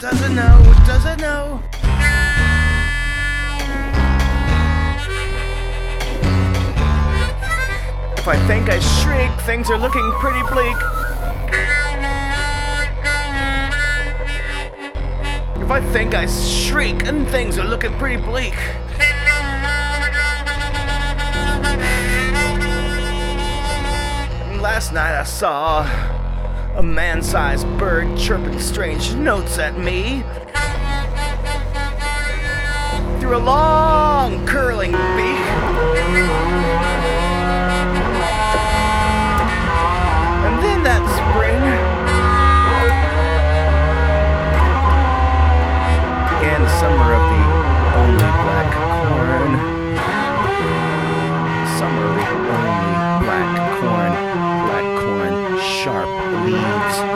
doesn't know, doesn't know. If I think I shriek, things are looking pretty bleak. If I think I shriek and things are looking pretty bleak. Last night I saw a man-sized bird chirping strange notes at me through a long curling beak. And then that spring began the summer of the only black corn. Summer of the only black corn. Black corn, sharp leaves.